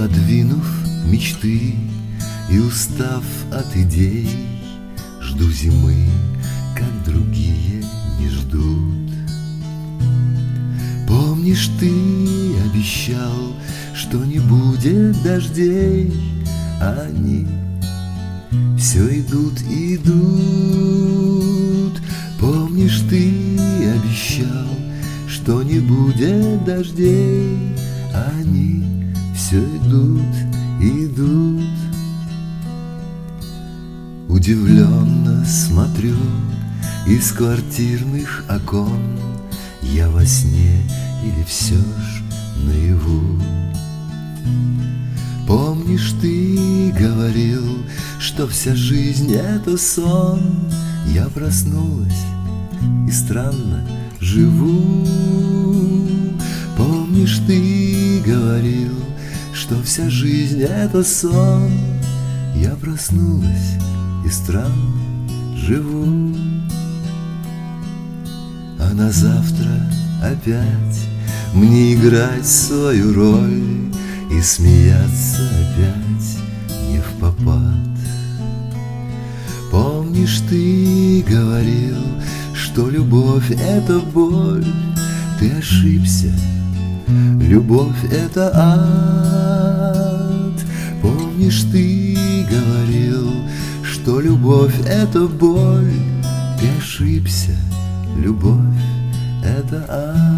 Отодвинув мечты и устав от идей, жду зимы, как другие не ждут. Помнишь, ты обещал, что не будет дождей, а они все идут и идут. Помнишь, ты обещал, что не будет дождей, а они все идут и идут. Удивленно смотрю из квартирных окон, я во сне или все ж наяву. Помнишь, ты говорил, что вся жизнь — это сон. Я проснулась и странно живу. Помнишь, ты говорил, что вся жизнь — это сон. Я проснулась и странно живу. А на завтра опять мне играть свою роль и смеяться опять не впопад. Помнишь, ты говорил, что любовь — это боль. Ты ошибся, любовь — это ад. Помнишь, ты говорил, что любовь — это боль. Ты ошибся, любовь — это ад.